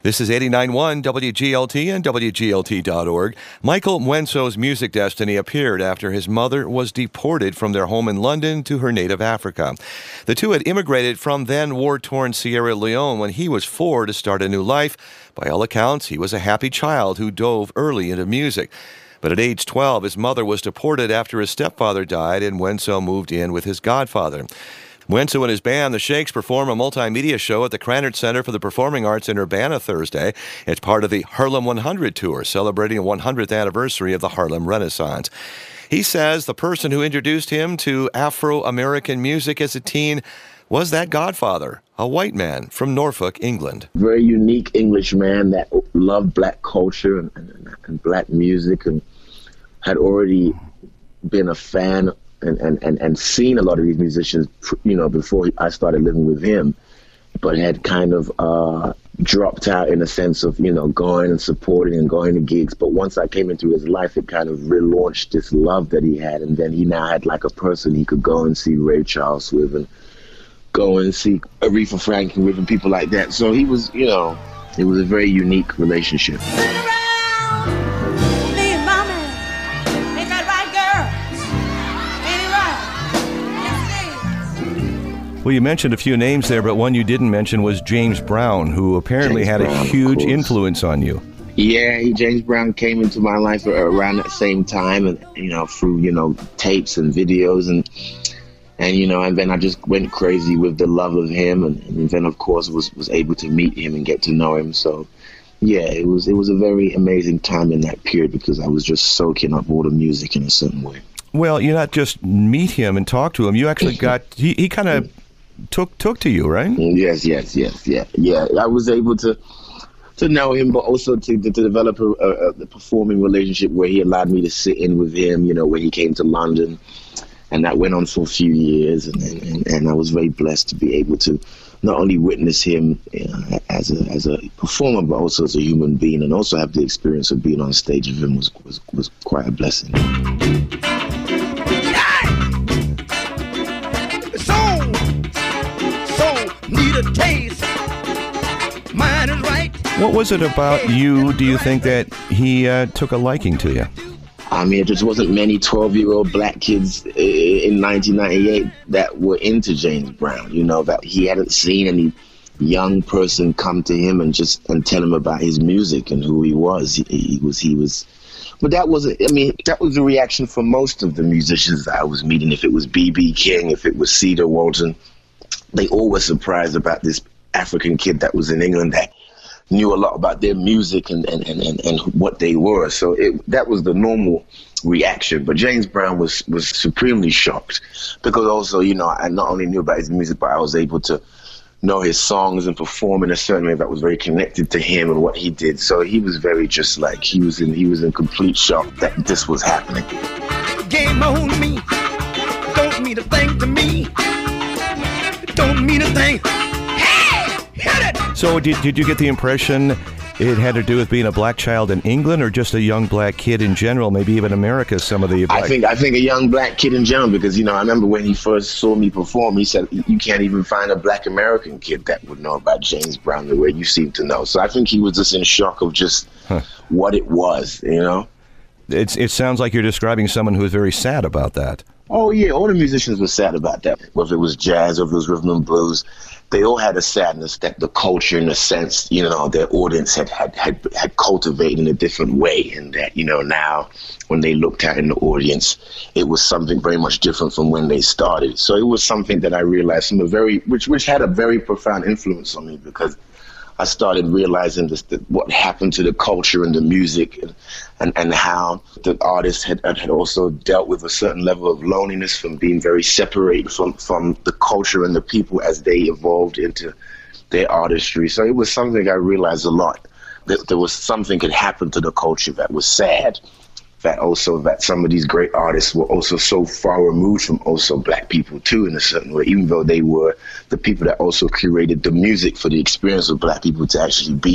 This is 89.1 WGLT and WGLT.org. Michael Mwenso's music destiny appeared after his mother was deported from their home in London to her native Africa. The two had immigrated from then war-torn Sierra Leone when he was 4 to start a new life. By all accounts, he was a happy child who dove early into music. But at age 12, his mother was deported after his stepfather died, and Mwenso moved in with his godfather. Mwenso and his band, The Shakes, perform a multimedia show at the Krannert Center for the Performing Arts in Urbana Thursday. It's part of the Harlem 100 tour, celebrating the 100th anniversary of the Harlem Renaissance. He says the person who introduced him to Afro-American music as a teen was that godfather, a white man from Norfolk, England. Very unique English man that loved black culture and black music, and had already been a fan and seen a lot of these musicians, before I started living with him, but had kind of dropped out in a sense of, going and supporting and going to gigs. But once I came into his life, it kind of relaunched this love that he had. And then he now had like a person he could go and see Ray Charles with, and go and see Aretha Franklin with, and people like that. So he was, it was a very unique relationship. Well, you mentioned a few names there, but one you didn't mention was James Brown, who apparently had a huge influence on you. Yeah, James Brown came into my life around that same time, and through tapes and videos, and then I just went crazy with the love of him, and then of course was able to meet him and get to know him. So yeah, it was a very amazing time in that period, because I was just soaking up all the music in a certain way. Well, you not just meet him and talk to him, you actually got he kind of took to you, right? Yes, yeah. I was able to know him, but also to develop a performing relationship where he allowed me to sit in with him, when he came to London, and that went on for a few years, and I was very blessed to be able to not only witness him as a performer, but also as a human being, and also have the experience of being on stage with him was quite a blessing. Need a taste. Mine is right. What was it about you, do you think, that he took a liking to you? I mean, it just wasn't many 12-year-old black kids in 1998 that were into James Brown, that he hadn't seen any young person come to him and tell him about his music and who he was. He was. But that was the reaction for most of the musicians that I was meeting. If it was B.B. King, if it was Cedar Walton, they all were surprised about this African kid that was in England that knew a lot about their music and what they were. So that was the normal reaction. But James Brown was supremely shocked, because also, I not only knew about his music, but I was able to know his songs and perform in a certain way that was very connected to him and what he did. So he was very he was in complete shock that this was happening. Game on me, don't mean a thing to me. Don't mean a thing. Hey, hit it! So did you get the impression it had to do with being a black child in England, or just a young black kid in general, maybe even America, some of the black... I think a young black kid in general, because, I remember when he first saw me perform, he said, you can't even find a black American kid that would know about James Brown the way you seem to know. So I think he was just in shock of just what it was, It sounds like you're describing someone who was very sad about that. Oh, yeah, all the musicians were sad about that. Whether it was jazz or if it was rhythm and blues, they all had a sadness that the culture, in a sense, their audience had cultivated in a different way. And that, now when they looked at in the audience, it was something very much different from when they started. So it was something that I realized which had a very profound influence on me, because I started realizing what happened to the culture and the music, and how the artists had also dealt with a certain level of loneliness from being very separated from the culture and the people as they evolved into their artistry. So it was something I realized a lot, that there was something had happened to the culture that was sad. That some of these great artists were also so far removed from also black people too, in a certain way, even though they were the people that also curated the music for the experience of black people to actually be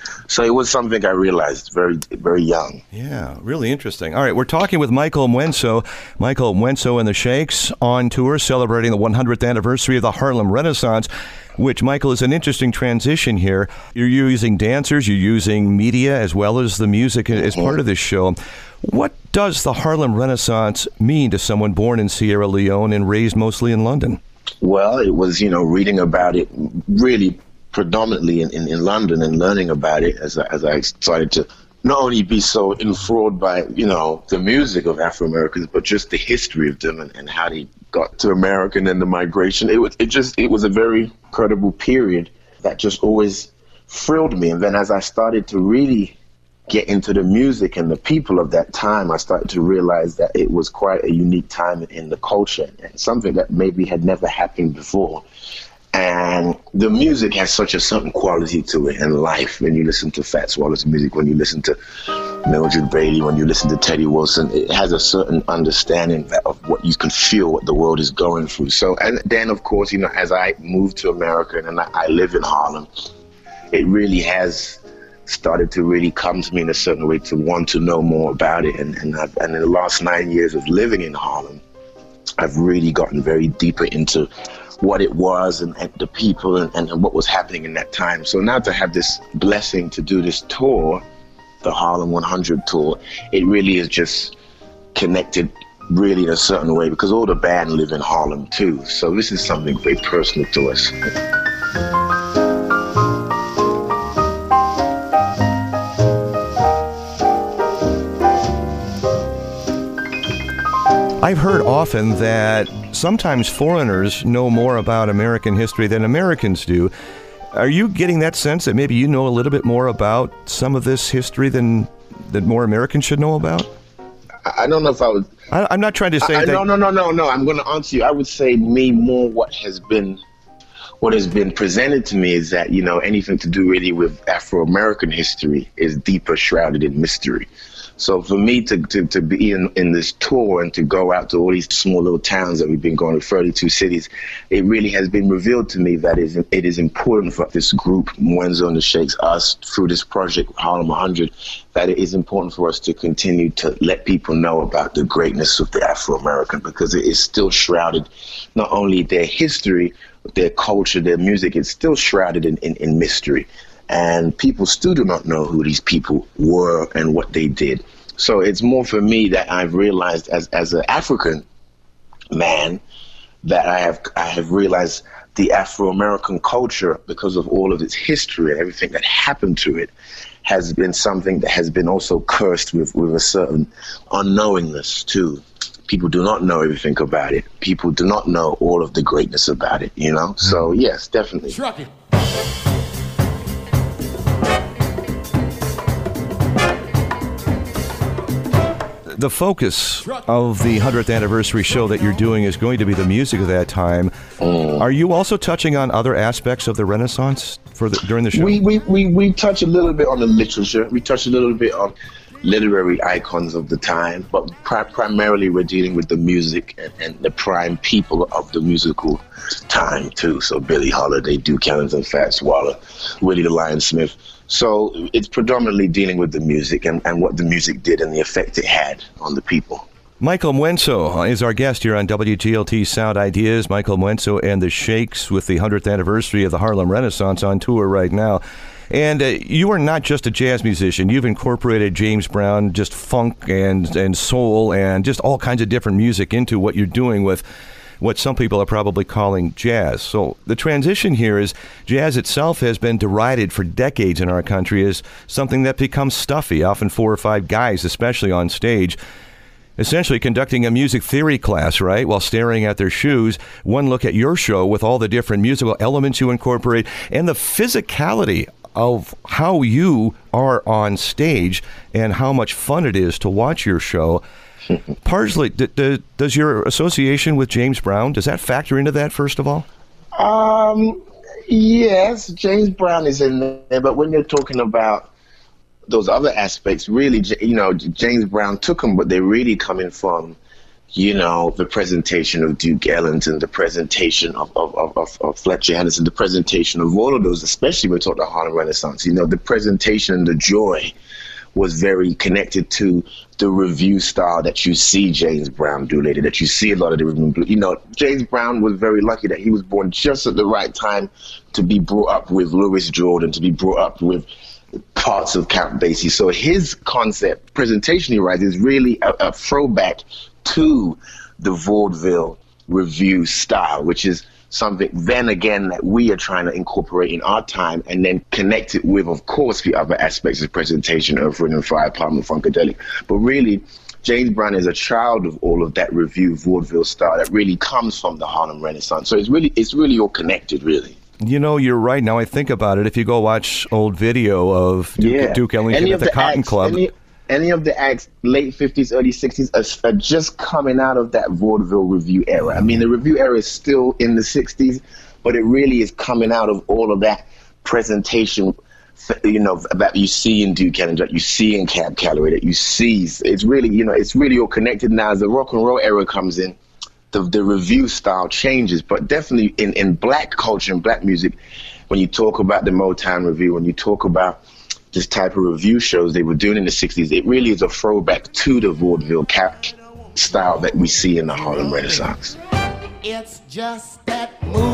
So it was something I realized very, very young. Yeah, really interesting. All right, we're talking with Michael Mwenso. Michael Mwenso and the Shakes on tour celebrating the 100th anniversary of the Harlem Renaissance, which, Michael, is an interesting transition here. You're using dancers, you're using media as well as the music as part of this show. What does the Harlem Renaissance mean to someone born in Sierra Leone and raised mostly in London? Well, it was, reading about it really predominantly in London and learning about it as I started to not only be so enthralled by, the music of Afro-Americans, but just the history of them and how they got to America and then the migration. It was a very incredible period that just always thrilled me. And then as I started to really get into the music and the people of that time, I started to realize that it was quite a unique time in the culture and something that maybe had never happened before. And the music has such a certain quality to it in life. When you listen to Fats Wallace music, when you listen to Mildred Bailey, when you listen to Teddy Wilson, it has a certain understanding of what you can feel, what the world is going through. So, and then of course, as I moved to America and I live in Harlem, it really has started to really come to me in a certain way to want to know more about it. And in the last 9 years of living in Harlem, I've really gotten very deeper into what it was and the people and what was happening in that time. So now to have this blessing to do this tour, the Harlem 100 tour, it really is just connected really in a certain way because all the band live in Harlem too. So this is something very personal to us. I've heard often that sometimes foreigners know more about American history than Americans do. Are you getting that sense that maybe you know a little bit more about some of this history than more Americans should know about? I don't know if I would... I'm not trying to say that... No. I'm going to answer you. I would say what has been presented to me is that, anything to do really with Afro-American history is deeper shrouded in mystery. So for me to be in this tour and to go out to all these small little towns that we've been going to, 32 cities, it really has been revealed to me that it is important for this group, Mwenso and the Shakes, us, through this project, Harlem 100, that it is important for us to continue to let people know about the greatness of the Afro-American, because it is still shrouded, not only their history, their culture, their music, it's still shrouded in mystery. And people still do not know who these people were and what they did. So it's more for me that I've realized as an African man that I have realized the Afro-American culture, because of all of its history and everything that happened to it, has been something that has been also cursed with a certain unknowingness too. People do not know everything about it. People do not know all of the greatness about it, So yes, definitely. Truck it. The focus of the 100th anniversary show that you're doing is going to be the music of that time. Are you also touching on other aspects of the Renaissance during the show? We touch a little bit on the literature. We touch a little bit on literary icons of the time, but primarily we're dealing with the music and the prime people of the musical time too. So Billie Holiday, Duke Ellington, Fats Wallace, Willie the Lion Smith. So it's predominantly dealing with the music and what the music did and the effect it had on the people. Michael Mwenso is our guest here on WGLT Sound Ideas. Michael Mwenso and the Shakes with the 100th anniversary of the Harlem Renaissance on tour right now. And you are not just a jazz musician. You've incorporated James Brown, just funk and soul and just all kinds of different music into what you're doing with what some people are probably calling jazz. So the transition here is jazz itself has been derided for decades in our country as something that becomes stuffy, often 4 or 5 guys, especially on stage, essentially conducting a music theory class, right, while staring at their shoes. One look at your show with all the different musical elements you incorporate and the physicality of how you are on stage and how much fun it is to watch your show. Partially, does your association with James Brown, does that factor into that, first of all? Yes, James Brown is in there, but when you're talking about those other aspects, really, James Brown took them, but they're really coming from, you know, the presentation of Duke Ellington, the presentation of Fletcher Henderson, the presentation of all of those, especially when we talk the Harlem Renaissance, you know, the presentation and the joy was very connected to the review style that you see James Brown do later, that you see a lot of the rhythm and blues. You know, James Brown was very lucky that he was born just at the right time to be brought up with Louis Jordan, to be brought up with parts of Count Basie. So his concept, presentationally right, is really a throwback to the vaudeville review style, which is something then again that we are trying to incorporate in our time and then connect it with, of course, the other aspects of presentation of Rhythm and Fire, Palm and Funkadelic. But really, James Brown is a child of all of that review vaudeville style that really comes from the Harlem Renaissance. So it's really all connected, really. You know, you're right. Now I think about it. If you go watch old video of Duke Ellington at the Cotton Club. Any of the acts, late 50s, early 60s, are just coming out of that vaudeville review era. I mean, the review era is still in the 60s, but it really is coming out of all of that presentation, you know, that you see in Duke Ellington, that you see in Cab Calloway, that you see. It's really, you know, it's really all connected now. As the rock and roll era comes in, the review style changes, but definitely in black culture and black music, when you talk about the Motown Review, when you talk about this type of review shows they were doing in the 60s, it really is a throwback to the vaudeville style that we see in the Harlem Renaissance. It's just that move.